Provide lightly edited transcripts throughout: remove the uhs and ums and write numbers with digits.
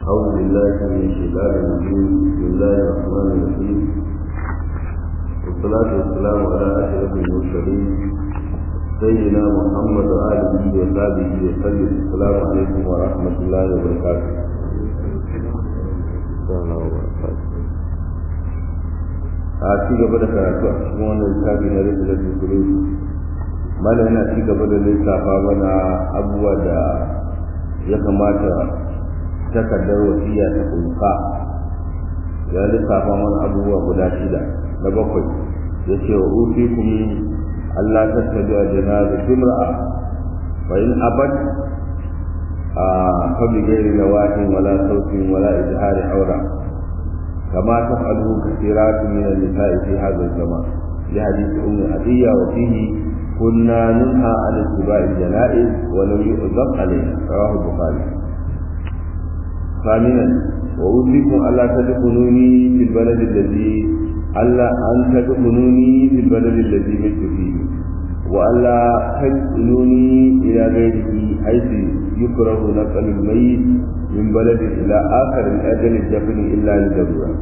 أعوذ بالله من الشيطان الرجيم بسم الله الرحمن الرحيم والصلاة والسلام على أشرف المرسلين سيدنا محمد وآله وصحبه وسلم. السلام عليكم ورحمة الله وبركاته. a ci gaba da karatu a cikin wannan littafi na rikilar dukuru malam yana ci gaba da lissafa mana abubuwa da ya kamata takardar wasiya ta kunsa. Ya lissafa mana abubuwa guda 6 na 7 ya ce wa ufikum Allah ta tabi a janaza timra'a fa in abad fa bi ghairi nawahin wala sautin wala izhari aura كما تفعله كثيرات من النساء في هذا الزمان لحديث أم عطية وفيه كنا ننهى عن اتباع الجنائز ولم يؤذن علينا رواه البخاري. ثامنا وأوصيكم ألا تدفنوني في البلد الذي مت فيه وألا تنقلوني إلى غيره حيث يكره نقل الميت من بلد إلى آخر من أجل الدفن إلا للضرورة.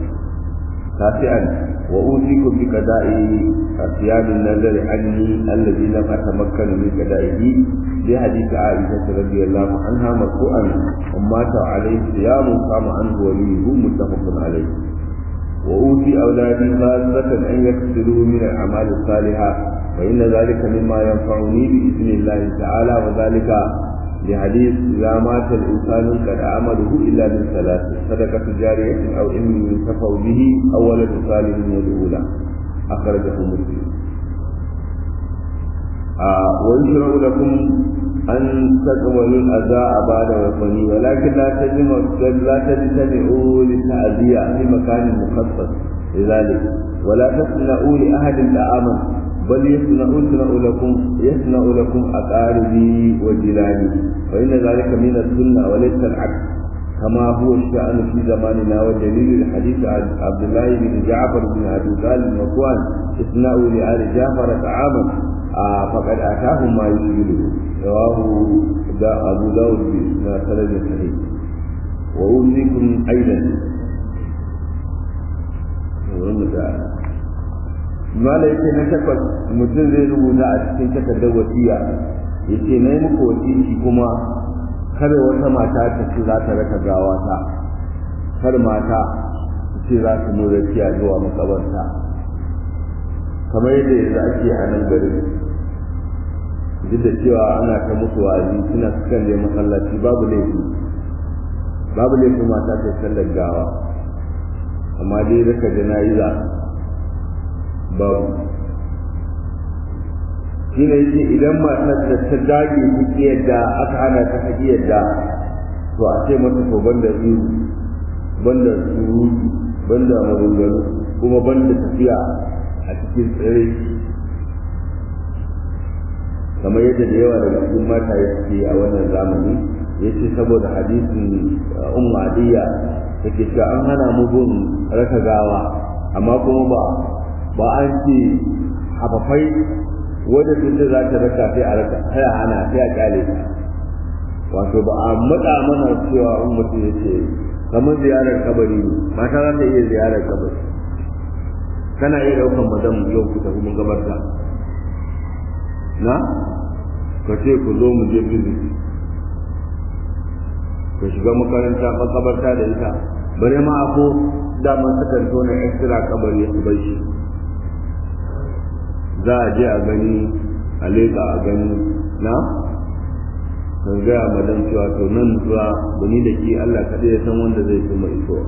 9 وأوصيكم بقضاء صيام النذر عني الذي لم أتمكن من قضائه لحديث عائشة رضي الله عنها مرفوعا ومات عليه صيام قام عنه وليه متفق عليه. وأوصي أولادي خاصة أن يكثروا من الأعمال الصالحة فإن ذلك مما ينفعني بإذن الله تعالى وذلك لحديث إذا مات الإنسان قد عمله إلا من 3 صدقة جارية أو علم ينتفع به أو ولد صالح يدعو له أخرجه مسلم. ويشرع لكم أن تقبلوا الأداء بعد وفني ولكن لا تجتمعوا للتعزية في مكان مخصص لذلك ولا تصنعوا لأحد طعاما بل يصنع لكم أقاربي وجيراني فإن ذلك من السنة وليس العكس كما هو الشأن في زماننا. ودليل الحديث عن عبد الله بن جعفر بن أبي طالب مرفوعا اصنعوا لآل جعفر طعاما فقد آتاهم ما يشغله رواه أبو داود بسند صحيح. وأوصيكم أيضا mala yake na 8 mutum zai rubuta a cikin takardar wasiya yace nayi muku wasiki kuma kada wata mata ta ce za ta raka gawa ta, kar mata ce za ta nuna rakiya zuwa makabarta kamar yadda yanzu ake a nan garin. Duk da cewa ana ta musu wa'azi suna cikin da masallaci babu laifi mata ta sallar gawa amma dai raka jana'iza babu. shi ne yake idan matar da ta dage kuki yadda aka hana ta haƙi yadda to a ce mata to banda surutu banda maganganu kuma banda tafiya a cikin tsere kamar yadda da yawa daga cikin mata ya suke a wannan zamani ya ce saboda hadisin Ummu Adiyya take cewa an hana mu bin raka gawa amma kuma ba an ce hafafai wadda duk da za ta raka sai a raka sai a hana sai a kyale ta, wato ba a matsa mana cewa in mutum ya ce kamar ziyarar kabari ne mata za ta iya ziyarar kabari, kana iya ɗaukan madam yau ku tafi mun gabarta na ka ce ku zo mu je visit ka shiga makaranta makabarta da ita bare ma ako dama sukan tona extra kabari su bai shi za a je a gani a leƙa a gani na kan gaya madan cewa to nan zuwa bani da ke Allah kaɗai ya san wanda zai fi mai iso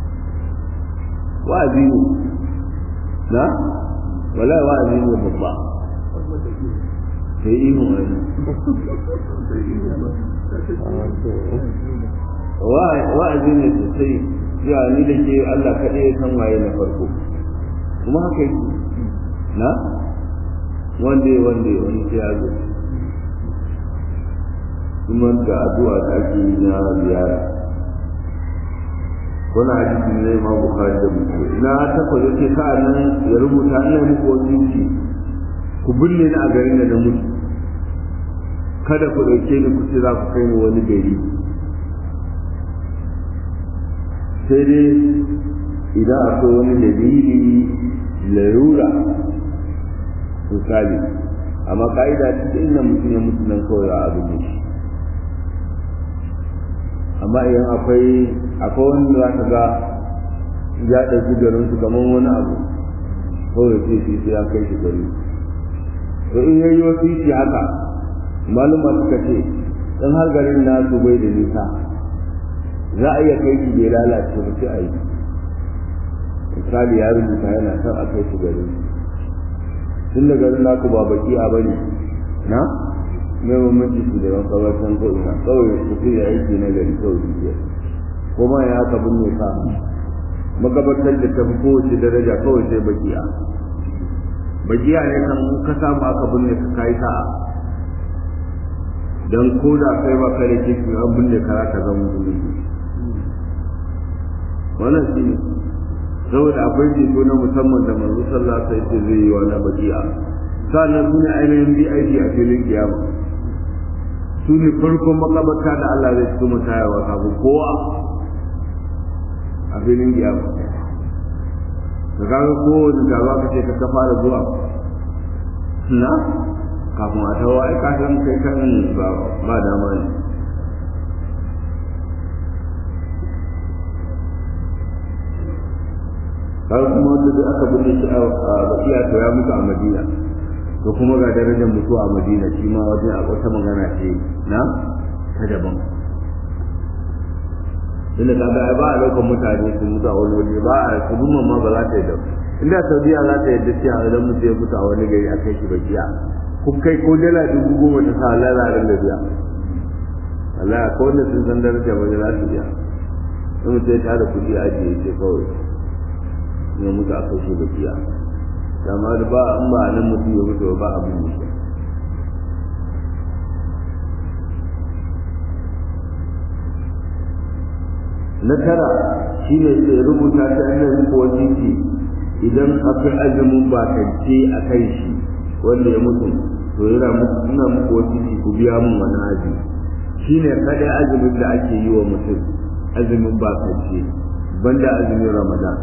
wa'azi ne na wallahi wa'azi ne babba sai ihu wa'azi ne sosai ya ni da ke Allah kaɗai ya san waye na farko kuma haka yake na wanda wani sai ya zo kuma da addu'a da ake yi na ziyara wani hadisi ne ma Bukhari da Muslim ina ta kwaje ce ka nan ya rubuta ina muku wasiki ku binne ni a garin da na mutu kada ku dauke ni ku ce za ku kai ni wani gari sai dai idan akwai wani dalili larura misali, amma ka'ida cikin inda mutum ya mutu nan kawai a abin da shi. Amma idan akwai wani za ka ga ya ɗauki garin su kamar wani abu kawai sai ya kai shi gari. To in yayi wasiki haka maluma suka ce in har garin nasu bai da nisa za a iya kai shi bai lalace ba sai a yi. Misali ya rubuta yana son a kai shi garin tun da garin naku ba baki a bane na mai mamaci su da makabartan ko ina kawai su fi aiki na gari kawai su ke kuma ya haka binne ka makabartar da ta fi kowace daraja kawai sai bakiya ne kan ka samu aka binne ka kai sa'a don ko da kai ba kai da kiki an binne ka ta zama musulmi wannan shi ne saboda akwai ceto na musamman da manzo sallallahu alaihi wasallam zai yi wa na bakiya sannan su ne ainihin BIP a filin kiyama su ne farkon makabarta da Allah zai su mu tayarwa kafin kowa a filin kiyama da kaga kowane gaba ka ce ka fara zuwa na kafin a tawa ai ka san kai kan ba dama ne har kuma wanda da aka bude shi a bakiya to ya mutu a Madina to kuma ga darajar mutuwa a Madina shi ma wajen a wata magana ce na ta daban inda kaga ba a lokacin mutane su mutu a wani waje ba a kuma ma ba za ta yi da inda Saudiya za ta yadda cewa idan mutu ya mutu a wani gari a kai shi bakiya ku kai ko dala 10,000 ta sa Allah za a biya Allah ko wanda sun san darajar ba za su biya in mutu ya tara kuɗi a ajiye ce kawai ya mutu a kai shi bakiya dama da ba an ba nan mutu ya mutu ba abin da shi na tara shi ne sai rubuta ta annabi ko wasiki idan akwai azumin bakance a kai shi wanda ya mutu to yana muku ina muku wasiki ku biya mun wani haji shine kada azumin da ake yi wa mutum azumin bakance banda azumin Ramadan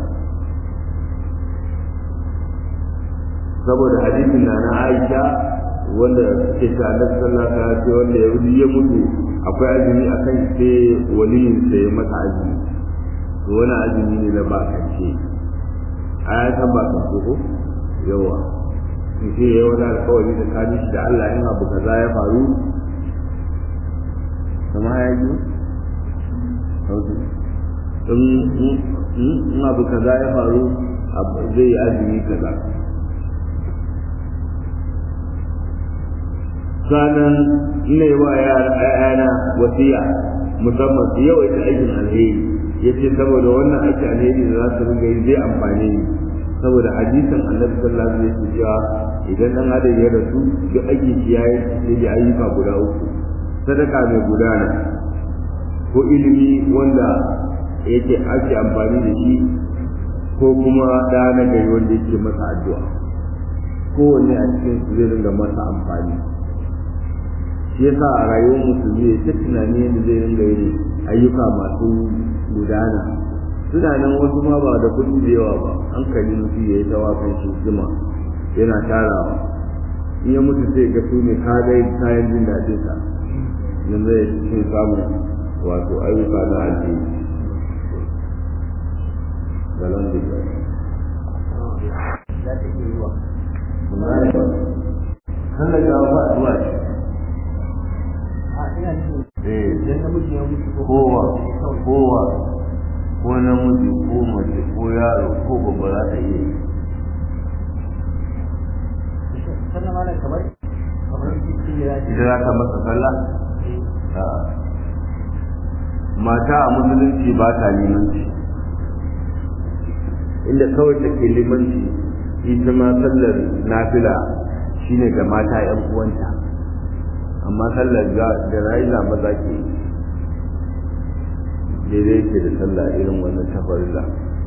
saboda hadisin na Aisha wanda ke ta Annabi sallallahu alaihi wasallam wanda ya mutu akwai azumi akan sai waliyin sai masa azumi to wani azumi ne na bakance aya ta bakance ko yawa sai yayi wani alƙawari da kani da Allah in abu kaza ya faru kuma ya yi in abu kaza ya faru zai yi azumi kaza sanan ina yi wa ‘ya'yana wasiya musamman su yawaita aikin alheri ya ce saboda wannan aikin alheri da za su ringa yi zai amfani ni saboda hadisin annabi sallallahu alaihi wasallam cewa idan dan adam ya rasu duk aiki shi ya yi da ayyuka guda uku sadaka mai gudana ko ilimi wanda yake ake amfani da shi ko kuma da na gari wanda yake masa addu'a kowanne a cikin su zai ringa masa amfani shi yasa a rayuwar musulmi ya ta tunani yadda zai ringa yin ayyuka masu gudana suna nan wasu ma ba da kuɗi da yawa ba hankali mutu ya yi tawakan shi jima yana tarawa in ya mutu sai ga su ne kayan jin daɗin sa yanzu ya ce samun wato ayyuka na alheri galan da ya ta iya yi wa sannan ga ba addu'a kowa ko namiji ko mace ko yaro ko babba za ta iya ita za ta masa sallah mata a musulunci ba ta limanci inda kawai take limanci ita ma sallar nafila shine ga mata 'yan uwanta amma sallar da rayuwa maza ke daidai ke da sallah irin wannan tafarilla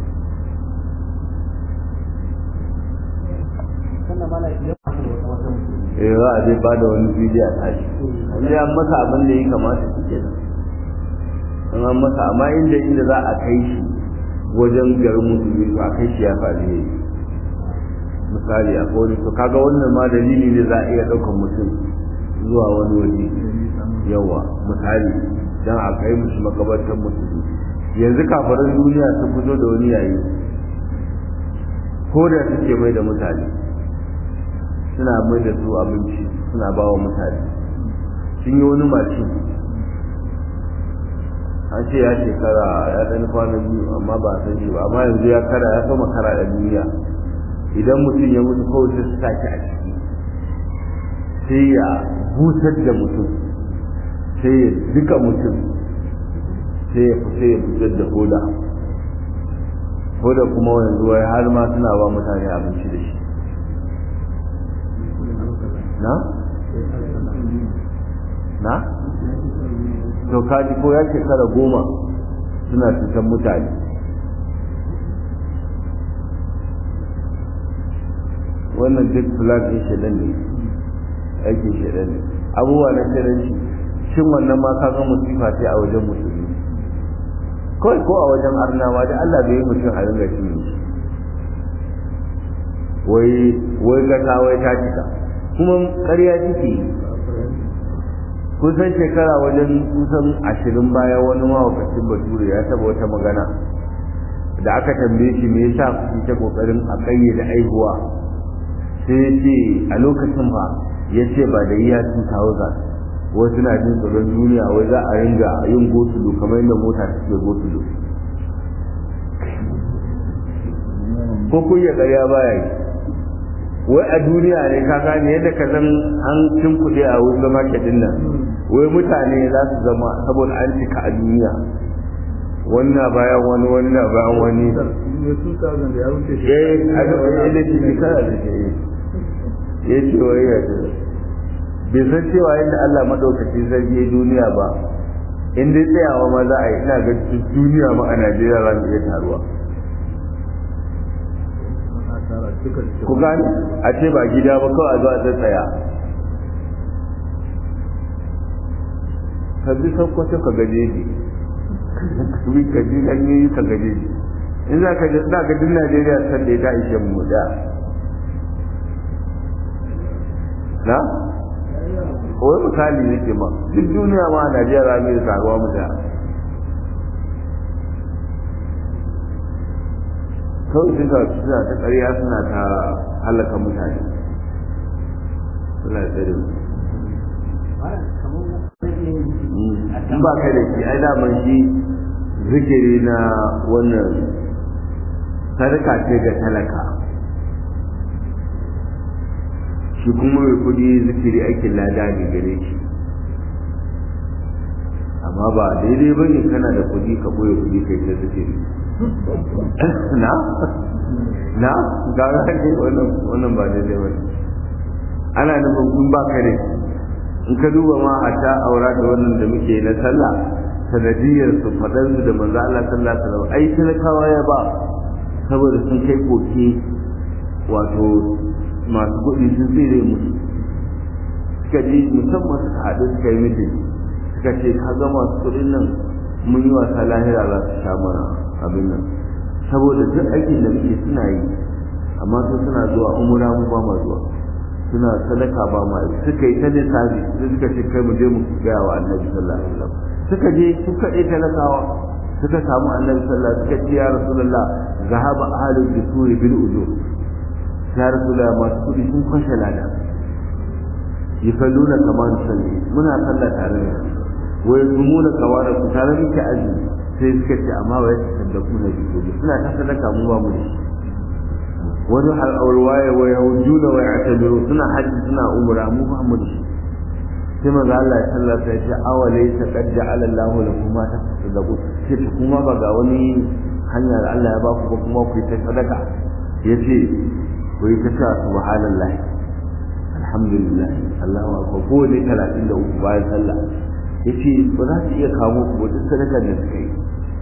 za a zai ba da wani bidiyo a tashi wanda ya masa abin da ya kamata su ke nan an masa amma inda za a kai shi wajen garin musulmi to a kai shi ya faɗi misali a kone to kaga wannan ma dalili ne za a iya ɗaukar mutum zuwa wani waje yawa misali don a kai musu makabartar musulmi yanzu kafaran duniya sun fito da wani yayi ko da suke mai da mutane suna mai da su abinci suna ba wa mutane sun yi wani maci an ce ya shekara ya ɗan kwanan biyu amma ba a san shi ba amma yanzu ya sama kara da duniya idan mutum ya mutu kawai sai su sake a ciki sai ya busar da mutum sai ya duka mutum sai ya fitar da hoda kuma yanzu wai har ma suna ba mutane abinci da shi na to kaji ko ya shekara 10 suna cutar mutane wannan duk plan ɗin shaɗan ne aikin shaɗan ne abubuwa na shaɗanci shin wannan ma ka ga musifa ce a wajen musulmi kawai ko a wajen arnawa da Allah bai yi mutum a ringa cin wai gata wai ta cika kuma ƙarya ciki kusan shekara wajen kusan 20 baya wani mawakacin bature ya taba wata magana da aka tambaye shi me yasa kuke ta kokarin a kayyade aihuwa sai ya ce a lokacin ba ya ce ba da iya 2000 wasu na jin tsoron duniya wai za a ringa yin gosulo kamar yadda mota take gosulo ko kun ya ƙarya baya yi wai a duniya ne ka gane yadda ka san an cin kuɗi a wurin market din nan wai mutane za su zama saboda an cika a duniya wannan bayan wani wannan bayan wani a lokacin da ke shekara da ke ya ce wai ya ce bai san cewa yadda Allah maɗaukacin zargi duniya ba in dai tsayawa ma za a yi ina ga duniya ma a Najeriya za mu iya taruwa ku gani a ce ba gida ba kawai a zo a tsaya ka bi sauƙwato ka gaje ne ka ji hanyoyi ka gaje ne in za ka ji za ka duk Najeriya san da ta ishe mu da na wai misali nake ma duk duniya ma a Najeriya za mu yi saruwa mu da kawai suna ta ƙarya suna ta halaka mutane suna tsere in ba kai da shi ai daman shi zikiri na wannan sadaka ce ga talaka shi kuma mai kudi zikiri aikin lada ne gare shi amma ba daidai ba ne kana da kudi ka boye kudi kai ta zikiri na ga ne wannan ba daidai ba ana nufin kun ba kare in ka duba ma a ta aura da wannan da muke na sallah sanadiyar su faɗan su da manzo Allah sallallahu alaihi wasallam ai talakawa ya ba saboda sun kai koke wato masu kuɗi sun tsere musu suka ji musamman suka haɗu suka yi mutum suka ce ka ga masu kuɗin nan mun yi wasa lahira za su sha mana abin nan saboda duk aikin da muke suna yi amma su suna zuwa umura mu ba ma zuwa suna sadaka ba ma suka yi ta lissafi suka ce kai mu je mu gaya wa annabi sallallahu alaihi wasallam suka je su kaɗai talakawa suka samu annabi sallallahu alaihi wasallam suka ce ya rasulullah zahaba ahlul dusuri bil ujur ya rasulullah masu kudi sun kwashe lada yusalluna kama nusalli muna sallah tare da wa yasumuna kawara ku tare muke azumi sai suka ce amma wai saddaku na jikoki suna ta sadaka mu ba mu da shi wani har aurwaye wa yahujuna wa ya'tabiru suna haji suna umra mu ba mu da shi sai manzo Allah sallallahu alaihi wasallam ya ce awalaysa qad ja'ala Allahu lakum ma tasadaqu sai kuma ba ga wani hanyar Allah ya ba ku ba kuma ku yi ta sadaka yace ku yi ta subhanallah alhamdulillah Allahu akbar ko ne 33 bayan sallah yace ba za su iya kawo ku duk sadakar da suka yi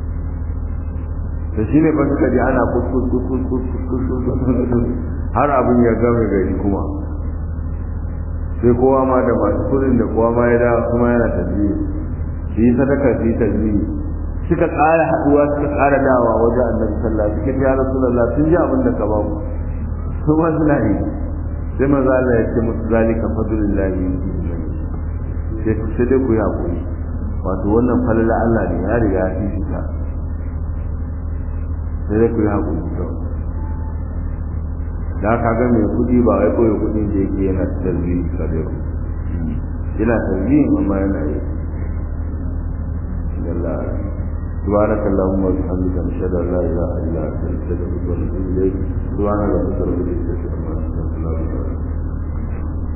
to shine ba suka ji ana kuskus har abin ya game gari kuma sai kowa ma da masu kudin da kowa ma ya dawo kuma yana tasbihi shi sadaka shi tasbihi suka ƙara haɗuwa suka ƙara dawa wajen annabi sallallahu alaihi wasallam ya rasulullah sun ji abin da ka ba mu kuma suna yi sai manzo Allah ya ce musu zalika fadlullahi sai dai ku yi hakuri wato wannan falala Allah ne ya riga ya fi ta sai dai ku yi hakuri da ka ga mai kudi ba wai koyi kudin da yake yana tarbiyyar kare ba yana tarbiyyar amma yana yi Allah سبحانك اللهم وبحمدك نشهد ان لا اله الا انت نستغفرك ونتوب اليك سبحان ربك رب العزه عما يصفون